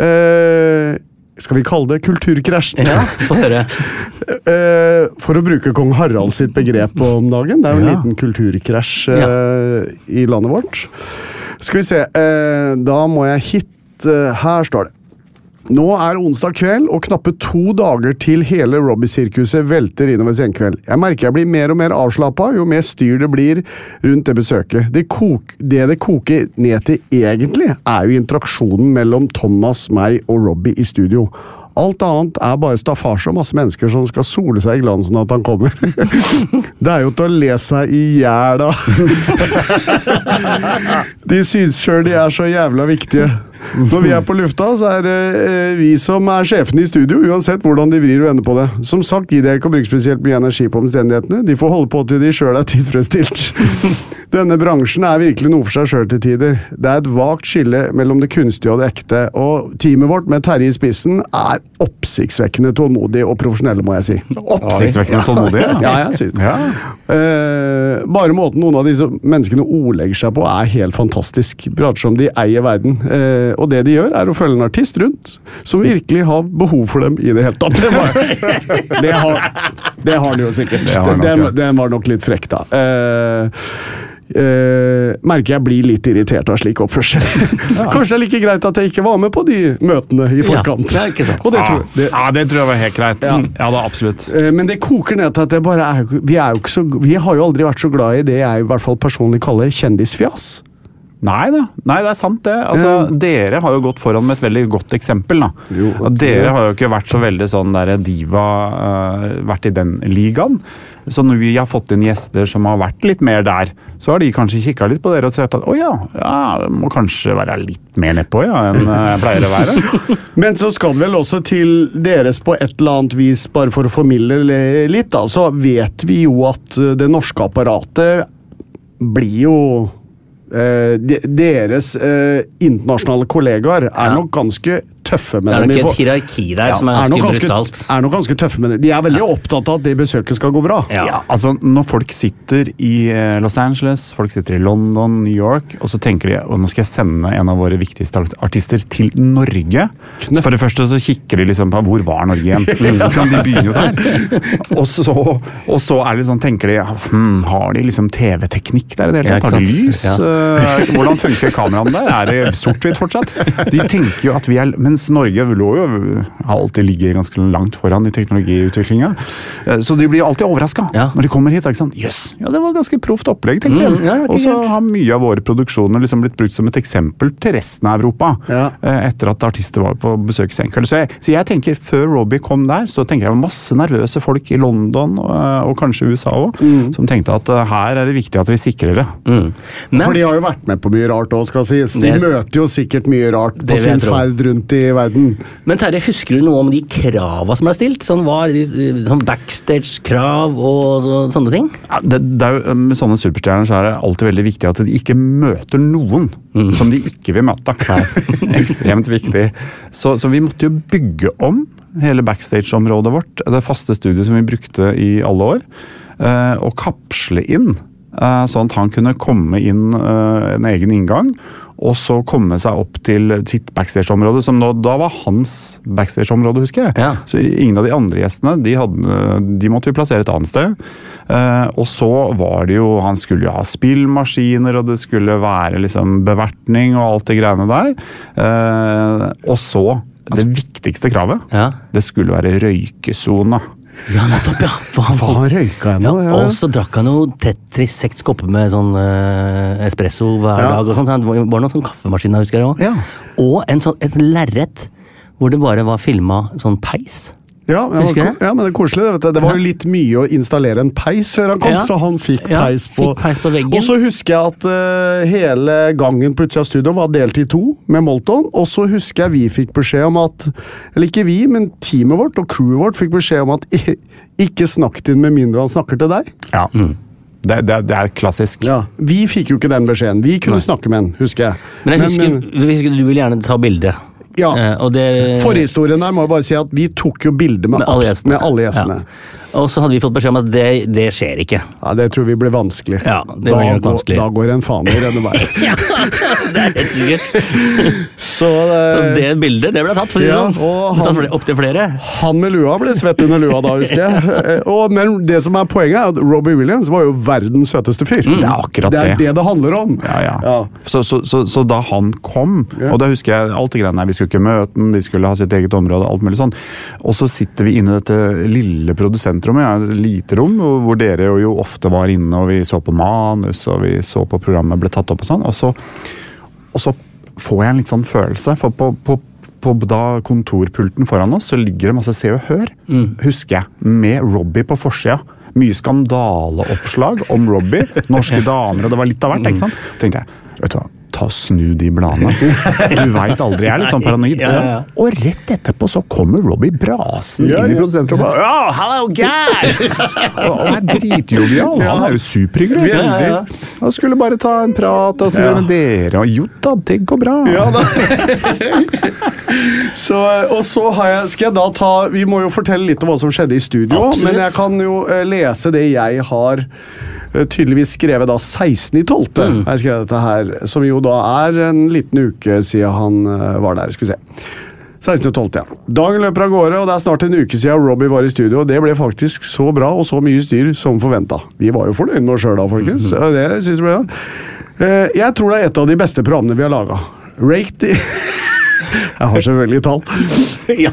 skal vi kalle det kulturkrasjen? Ja, få høre. For å bruke kong Harald sitt begrep om dagen, det jo en liten kulturkrasj i landet vårt. Skal vi se, da må jeg hitte, her står det. Nå onsdag kveld, og knappe 2 dager til hele Robbie-sirkuset velter innover Senkveld. Jeg merker jeg blir mer og mer avslappet, jo mer styr det blir rundt det besøket. Det koker ned til egentlig jo interaksjonen mellom Thomas, meg og Robbie i studio. Alt annet bare staffasje og masse mennesker som skal sole seg i glansen at han kommer. Det jo til å le seg i hjel da. De synes selv de så jævla viktige. Når vi på lufta, så det vi som sjefene i studio, uansett hvordan de vrir og ender på det. Som sagt, gir jeg ikke å bruke spesielt mye energi på omstendighetene. De får holde på til de selv tilfredsstilt. Denne bransjen virkelig noe for seg selv til tider. Det et vagt skille mellom det kunstige og det ekte, og teamet vårt med Terje i spissen oppsiktsvekkende tålmodig og profesjonelle, må jeg si. Oppsiktsvekkende tålmodig? Ja, jeg synes det. Ja. Bare måten noen av disse menneskene ordlegger seg på helt fantastisk. Prater som de eier verden. Og det de gjør å følge en artist rundt, som virkelig har behov for dem i det hele tatt. Det har de jo sikkert. Den var nok litt frekk da. Merker jeg blir litt irritert av slik oppførsel. Kanskje det like greit at jeg ikke var med på de møtene i forkant. Ja, det ikke sant. Og det tror jeg var helt greit. Ja, da, absolutt. Men det koker ned til at det bare vi har jo aldri vært så glad i det jeg i hvert fall personlig kaller kjendisfjas. Nei, det sant det. Altså, dere har jo gått foran med et veldig godt eksempel da. Dere har jo ikke vært så veldig sånn der diva, vært i den ligaen. Så når vi har fått inn gjester som har vært litt mer der, så har de kanskje kikket litt på dere og sagt at det må kanskje være litt mer nedpå enn jeg pleier å være. Men så skal det vel også til deres på et eller annet vis, bare for å formidle litt da, så vet vi jo at det norske apparatet blir jo deres internasjonale kollegaer nok ganske tøffe med dem. Det nok et hierarki der som ganske brutalt. Nok ganske tøffe med dem. De veldig opptatt av at det besøket skal gå bra. Ja, altså når folk sitter i Los Angeles, folk sitter i London, New York, og så tenker de, nå skal jeg sende en av våre viktigste artister til Norge. Så for det første så kikker de liksom på, hvor var Norge igjen? De begynner jo der. Og så det liksom, tenker de, har de liksom TV-teknikk der i det hele tatt? Har de lys? Hvordan funker kameraene der? Det sort-hvitt fortsatt? De tenker jo at vi mens Norge har alltid ligget ganske langt foran i teknologiutviklingen. Så de blir alltid overrasket når de kommer hit. Sånn, det var ganske proft opplegg, tenker jeg. Og så har mye av våre produksjoner liksom blitt brukt som et eksempel til resten av Europa, etter at artister var på besøk i Senkveld. Så jeg tenker, før Robbie kom der, så tenker jeg masse nervøse folk i London, og kanskje USA også, som tenkte at her det viktig at vi sikrer det. For de har jo vært med på mye rart også, skal sies. De møter jo sikkert mye rart på sin ferd rundt i verden. Men Terje, husker du noe om de kravene som stilt? Sånn backstage-krav og sånne ting? Ja, det jo, med sånne superstjerner så det alltid veldig viktig at de ikke møter noen som de ikke vil møte. Ekstremt viktig. Så vi måtte jo bygge om hele backstage-området vårt, det faste studiet som vi brukte i alle år, og kapsle inn, sånn at han kunne komme inn en egen inngang, og så komme seg opp til sitt backstage-område, som da var hans backstage-område, husker jeg. Ja. Så ingen av de andre gjestene, de måtte vi plassere et annet sted. Og så var det jo, han skulle jo ha spillmaskiner, og det skulle være liksom bevertning og alt det greiene der. Og så, det viktigste kravet, det skulle være røykesone. Ja, nettopp, ja. Han røyka ennå, og så drakk han jo 36 kopper med sånn espresso hver dag og sånt. Det var noen sånn kaffemaskiner, husker jeg også. Og et lerret hvor det bare var filmet sånn peis. Ja, men det koselig, vet du. Det var jo litt mye å installere en peis før han kom, så han fikk peis på veggen. Og så husker jeg at hele gangen på utsida av studio var delt i 2 med Molton, og så husker jeg vi fikk beskjed om at, eller ikke vi, men teamet vårt og crewet vårt fikk beskjed om at ikke snakk inn med mindre han snakker til deg. Ja, det klassisk. Ja, vi fikk jo ikke den beskjeden. Vi kunne snakke med han, husker jeg. Men jeg husker du vil gjerne ta bilde. Ja, forhistorien der må jeg bare si at vi tok jo bilder med alle gjestene. Og så hadde vi fått beskjed om at det skjer ikke. Ja, det tror vi blir vanskelig. Ja, det blir vanskelig. Da går en faen i denne veien. Ja, det helt sikkert. Så det bildet, det ble tatt, for sånn. Opp til flere. Han med lua ble svett under lua da, husker jeg. Men det som poenget at Robbie Williams var jo verdens søteste fyr. Det akkurat det. Det handler om. Ja. Så da han kom, og da husker jeg alt det greiene, vi skulle ikke møte den, de skulle ha sitt eget område, alt mulig sånn. Og så sitter vi inne i dette lille produsentrommet, et lite rom, hvor dere jo ofte var inne, og vi så på manus, og vi så på programmet ble tatt opp og sånn, og så får jeg en litt sånn følelse, for på da kontorpulten foran oss, så ligger det masse Se og Hør, husker jeg, med Robbie på forsida. Mye skandaleoppslag om Robbie, norske damer, og det var litt av hvert, ikke sant? Så tenkte jeg, vet du hva, ta og snu de bladene. Du vet aldri, jeg er litt sånn paranoid. Ja. Og rett etterpå så kommer Robbie brasen inn i produsentrommet. Oh, hello guys! Og er dritjovial, han er jo superhyggelig. Han skulle bare ta en prat og så gjøre med dere, og jo da, det går bra. Ja da. Og så skal jeg da ta, vi må jo fortelle litt om hva som skjedde i studio, men jeg kan jo lese det jeg har tydeligvis skrevet da 16.12. Jeg skrev dette her, som jo da er en liten uke siden han var der, skal vi se. 16.12, ja. Dagen løper av gårde, og det er snart en uke siden Robbie var i studio, og det ble faktisk så bra og så mye styr som forventet. Vi var jo fornøyd med oss selv da, folkens. Det synes jeg ble da. Jeg tror det er et av de beste programmene vi har laget. Rate Jeg har selvfølgelig tall. Ja,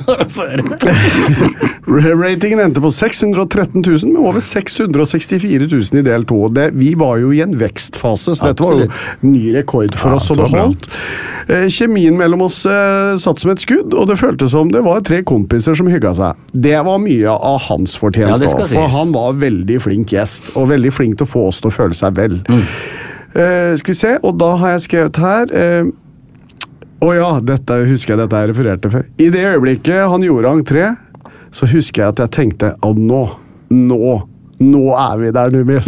Ratingen endte på 613 000, med over 664 000 i del 2. Vi var jo i en vekstfase, så dette var jo ny rekord for oss, så det holdt. Kjemien mellom oss satt som et skudd, og det føltes som det var 3 kompiser som hygget seg. Det var mye av hans fortjeneste, for han var veldig flink gjest, og veldig flink til å få oss til å føle seg vel. Skal vi se, og da har jeg skrevet her... dette husker jeg dette jeg refererte før. I det øyeblikket han gjorde entré, så husker jeg at jeg tenkte, nå er vi der, Numis.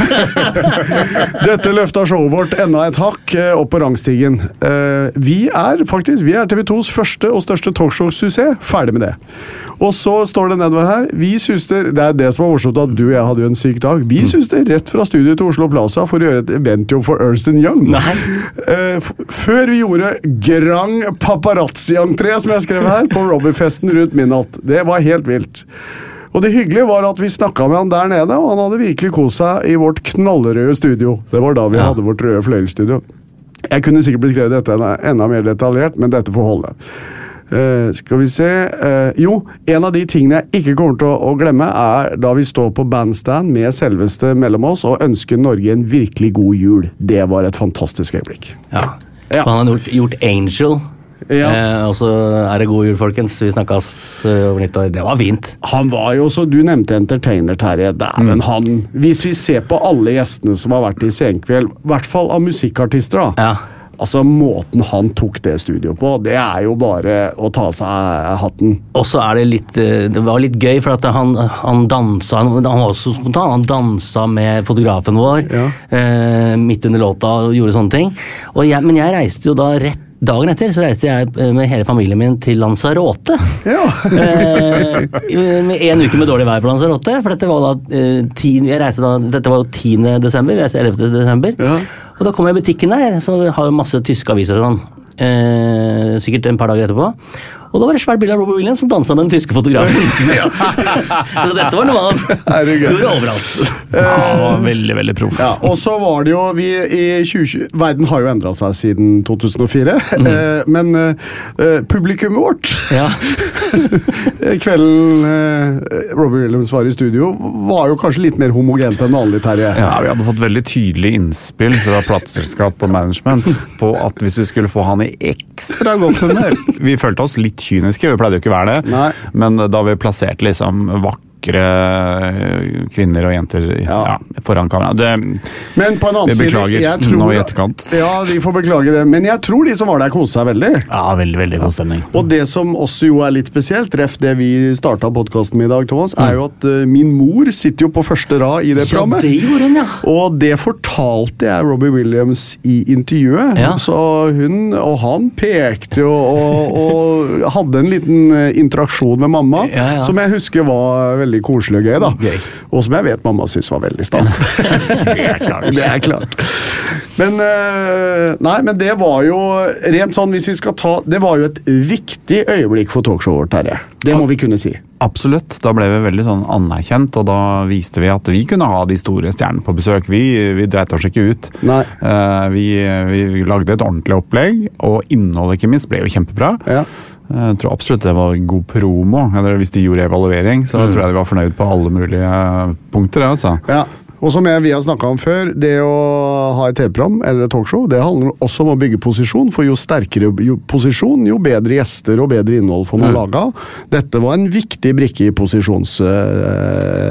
Dette løftet showet vårt enda et hakk opp på rangstigen. Vi er TV2s første og største talkshow-suksess. Ferdig med det. Og så står det nedover her, vi syster, det er det som var morsomt at du og jeg hadde jo en syk dag, vi syster rett fra studiet til Oslo Plaza for å gjøre et eventjobb for Ernst & Young. Før vi gjorde Grand Paparazzi-entré, som jeg skrev her, på Robbie-festen rundt midnatt. Det var helt vilt. Og det hyggelige var at vi snakket med han der nede, og han hadde virkelig koset seg i vårt knallrøde studio. Det var da vi hadde vårt røde fløyelstudio. Jeg kunne sikkert beskrevet dette enda mer detaljert, men dette får holde. Skal vi se en av de tingene jeg ikke kommer til å glemme er da vi står på bandstand med selveste mellom oss og ønsker Norge en virkelig god jul. Det var et fantastisk øyeblikk. Han har gjort Angel og så er det god jul, folkens. Vi snakket over nytt, og det var fint. Han var jo, så du nevnte entertainer, Terje. Men han, hvis vi ser på alle gjestene som har vært i Senkveld, i hvert fall av musikkartister da, altså måten han tok det studio på, det er jo bare å ta seg hatten. Og så er det var litt gøy, for at han danset, han var også spontan, han danset med fotografen vår midt under låta og gjorde sånne ting. Men jeg reiste jo da dagen etter så reiste jeg med hele familien min til Lanzarote. Med en uke med dårlig vær på Lanzarote, for dette var da dette var jo 10. desember, jeg reiste 11. desember. Og da kom jeg i butikken der, så har jo masse tyske aviser og sånn. Sikkert en par dager etterpå. Og da var det svært bilde av Robbie Williams som danset med den tyske fotografen. Så dette var noe han gjorde overalt. Han var veldig, veldig proff. Og så var det jo, verden har jo endret seg siden 2004, men publikummet vårt, kvelden Robbie Williams var i studio, var jo kanskje litt mer homogent enn vanlig, Terje. Vi hadde fått veldig tydelig innspill fra plateselskap og management på at hvis vi skulle få han i ekstra godt humør, vi følte oss litt kyniske, vi pleide jo ikke å være det, men da vi plasserte liksom vakre kvinner og jenter foran kamera. Men på en annen side, beklager nå i etterkant. Ja, de får beklage det, men jeg tror de som var der koset seg veldig. Ja, veldig, veldig god stemning. Og det som også jo er litt spesielt, det vi startet podcasten med i dag, Thomas, er jo at min mor sitter jo på første rad i det programmet. Ja, det gjorde hun, Og det fortalte jeg Robbie Williams i intervjuet. Så hun og han pekte jo og hadde en liten interaksjon med mamma, som jeg husker var veldig koselig og gøy da. Og som jeg vet mamma synes var veldig stas. Det er klart. Men det var jo rent sånn, hvis vi skal ta, det var jo et viktig øyeblikk for talkshowet vårt, Terje. Det må vi kunne si. Absolutt, da ble vi veldig sånn anerkjent, og da viste vi at vi kunne ha de store stjernene på besøk. Vi dreit oss ikke ut. Vi lagde et ordentlig opplegg, og innholdet ikke minst ble jo kjempebra. Jeg tror absolutt det var god promo. Hvis de gjorde evaluering, så tror jeg de var fornøyd på alle mulige punkter. Altså. Og som vi har snakket om før, det å ha et TV-program eller et talkshow, det handler også om å bygge posisjon, for jo sterkere posisjon, jo bedre gjester og bedre innhold får man laget. Dette var en viktig brikke i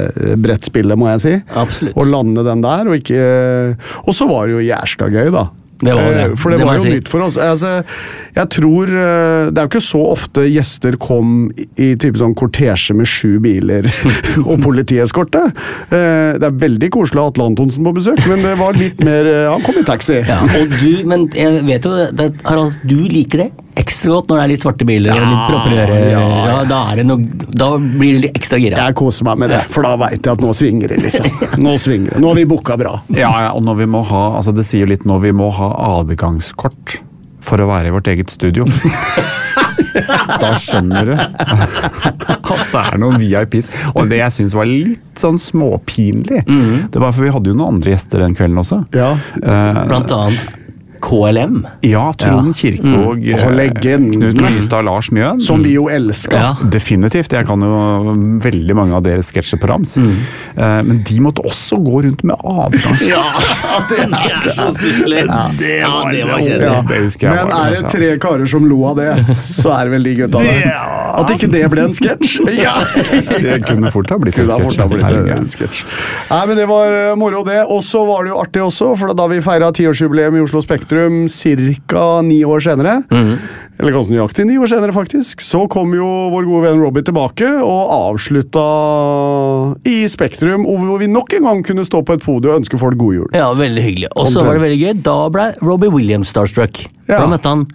posisjonsbrettspillet, må jeg si. Absolutt. Å lande den der, og så var det jo jævla gøy da. Det var det. For det var jo nytt for oss. Altså, jeg tror det er jo ikke så ofte gjester kom i type sånn kortesje med 7 biler og politieskorte. Det er veldig koselig å ha Atle Antonsen på besøk, men det var litt mer han kom i taxi. Ja, og du, men jeg vet jo Harald, du liker det ekstra godt når det er litt svarte biler og litt propper i øret. Da blir du litt ekstra gira. Jeg koser meg med det, for da vet jeg at nå svinger det, liksom. Nå har vi booka bra. Ja, og når vi må ha, altså det sier litt når vi må ha adgangskort for å være i vårt eget studio. Da skjønner du at det er noen VIPs. Og det jeg synes var litt sånn småpinlig, det var for vi hadde jo noen andre gjester den kvelden også. Ja. Blant annet KLM. Ja, Trond Kirkevåg, Knut Lystad, Lars Mjøen. Som vi jo elsker. Ja. Definitivt. Jeg kan jo veldig mange av deres sketsjer på rams. Men de måtte også gå rundt med adgangskort. Ja, det er så stusslig. Det var kjedelig. Ja. Det husker jeg. Men er det 3 karer som lo av det, så er det vel de gutta der. At ikke det ble en sketsj. Ja. Det kunne fort ha blitt en sketsj. Nei, men det var moro det. Og så var det jo artig også, for da vi feiret 10-årsjubileum i Oslo Spektrum cirka 9 år senere, eller kanskje nøyaktig 9 år senere faktisk, så kom jo vår gode venn Robbie tilbake og avslutta i Spektrum, hvor vi nok en gang kunne stå på et podium og ønske folk god jul. Ja, veldig hyggelig. Og så var det veldig gøy. Da ble Robbie Williams starstruck. Da møtte han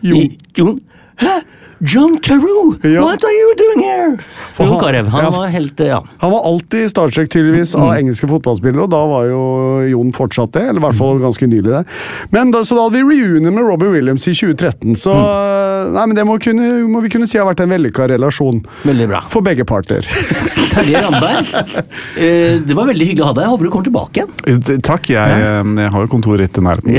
John Carew! What are you doing here? Jon Carew, han var helt, Han var alltid starstruck tydeligvis av engelske fotballspillere, og da var jo Jon fortsatt det, eller i hvert fall ganske nylig det. Men så da hadde vi reunion med Robbie Williams i 2013, så nei, men det må vi kunne si har vært en vellykket relasjon. Veldig bra. For begge parter. Terje Randberg, det var veldig hyggelig å ha deg. Jeg håper du kommer tilbake igjen. Takk, jeg har jo kontor rett i nærheten.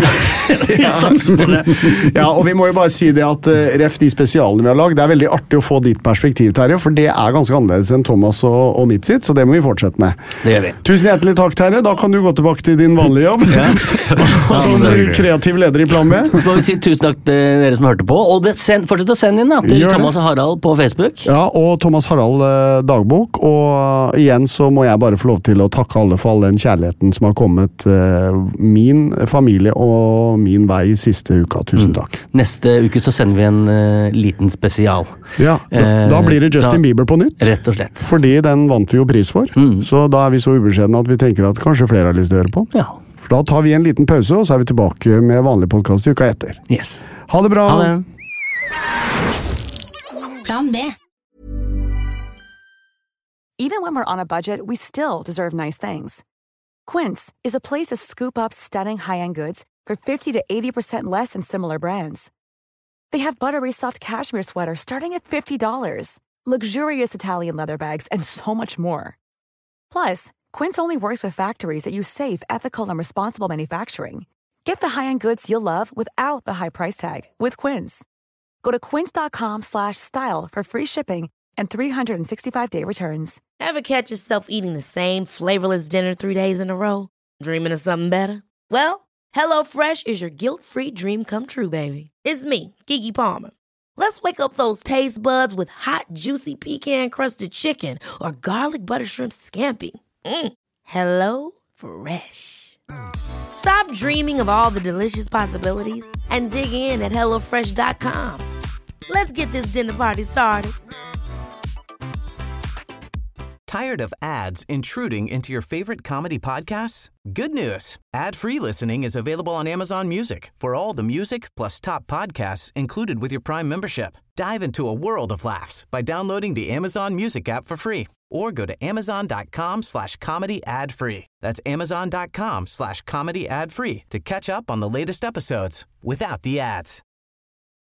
Ja, og vi må jo bare si det at ref de spesialene vi har lagd, det er veldig artig å få ditt perspektiv, Terje, for det er ganske annerledes enn Thomas og mitt sitt, så det må vi fortsette med. Det gjør vi. Tusen hjertelig takk, Terje. Da kan du gå tilbake til din vanlige jobb. Som kreativ leder i Plan B. Så må vi si tusen takk til dere som hørte på, og fortsett å sende inn til Thomas og Harald på Facebook. Ja, og Thomas Harald dagbok, og igjen så må jeg bare få lov til å takke alle for all den kjærligheten som har kommet min familie og min vei i siste uka. Tusen takk. Neste uke så sender vi en liten spesial. Ja, da blir det Justin Bieber på nytt. Rett og slett. Fordi den vant vi jo pris for, så da er vi så ubeskjedne at vi tenker at kanskje flere har lyst til å høre på. Ja. For da tar vi en liten pause, og så er vi tilbake med vanlig podcast uka etter. Yes. Ha det bra! Ha det. Plan B. Even when we're on a budget, we still deserve nice things. Quince is a place to scoop up stunning high-end goods for 50 to 80% less than similar brands. They have buttery soft cashmere sweaters starting at $50, luxurious Italian leather bags, and so much more. Plus, Quince only works with factories that use safe, ethical, and responsible manufacturing. Get the high-end goods you'll love without the high price tag with Quince. Go to quince.com/style for free shipping and 365-day returns. Ever catch yourself eating the same flavorless dinner 3 days in a row? Dreaming of something better? Well, HelloFresh is your guilt-free dream come true, baby. It's me, Keke Palmer. Let's wake up those taste buds with hot, juicy pecan-crusted chicken or garlic butter shrimp scampi. Hello Fresh. Stop dreaming of all the delicious possibilities and dig in at HelloFresh.com. Let's get this dinner party started. Tired of ads intruding into your favorite comedy podcasts? Good news. Ad-free listening is available on Amazon Music for all the music plus top podcasts included with your Prime membership. Dive into a world of laughs by downloading the Amazon Music app for free or go to amazon.com/comedy ad-free. That's amazon.com/comedy ad-free to catch up on the latest episodes without the ads.